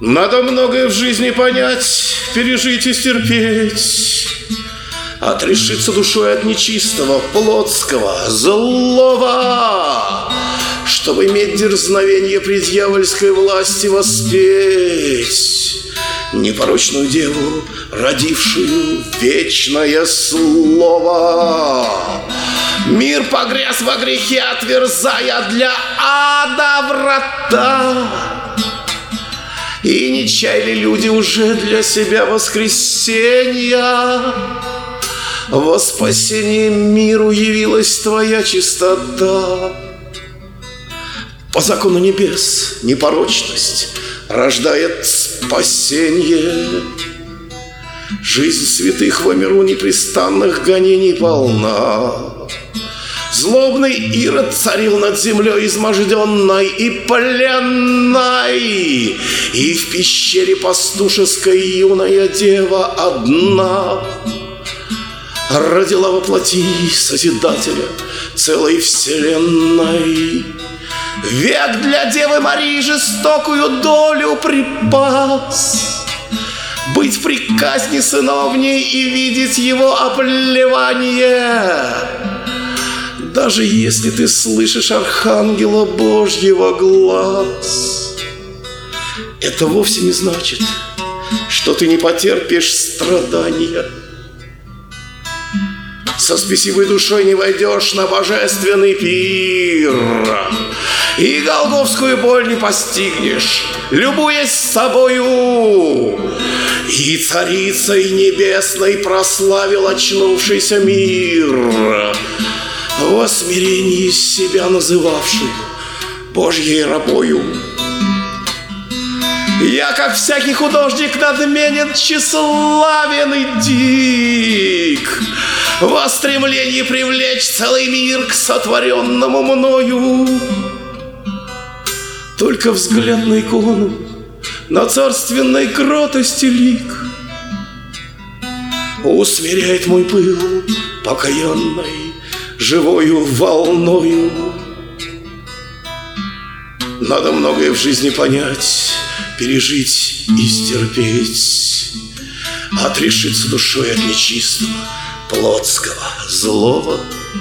Надо многое в жизни понять, пережить и стерпеть, отрешиться душой от нечистого, плотского, злого, чтобы иметь дерзновенье при дьявольской власти воспеть непорочную деву, родившую вечное слово. Мир погряз во грехе, отверзая для ада врата, и не чаяли люди уже для себя воскресенья. Во спасение миру явилась твоя чистота. По закону небес непорочность рождает спасение. Жизнь святых во миру непрестанных гонений полна. Злобный Ирод царил над землей изможденной и пленной, и в пещере пастушеской юная дева одна родила во плоти Созидателя целой вселенной. Век для Девы Марии жестокую долю припас, быть в приказни сыновней и видеть его оплевание. Даже если ты слышишь архангела Божьего глаз, это вовсе не значит, что ты не потерпишь страдания. Со спесивой душой не войдешь на божественный пир, и голгофскую боль не постигнешь, любуясь собою. И Царицей Небесной прославил очнувшийся мир, во смирении себя называвший Божьей рабою. Я, как всякий художник, надменен, тщеславен и дик, во стремлении привлечь целый мир к сотворенному мною. Только взгляд на икону, на царственной кротости лик усмиряет мой пыл покаянной живою волною. Надо многое в жизни понять, пережить и стерпеть, отрешиться душой от нечистого, плотского, злого,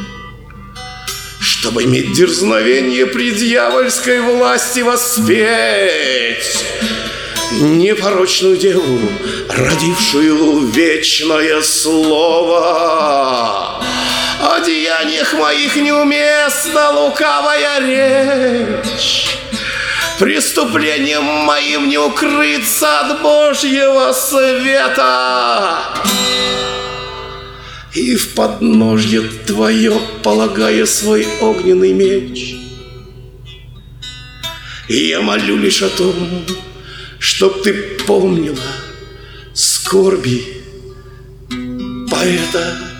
чтобы иметь дерзновенье при дьявольской власти воспеть непорочную деву, родившую вечное слово. О деяниях моих неуместна лукавая речь, преступлением моим не укрыться от Божьего света. И в подножье твое полагая свой огненный меч, и я молю лишь о том, чтоб ты помнила скорби поэта.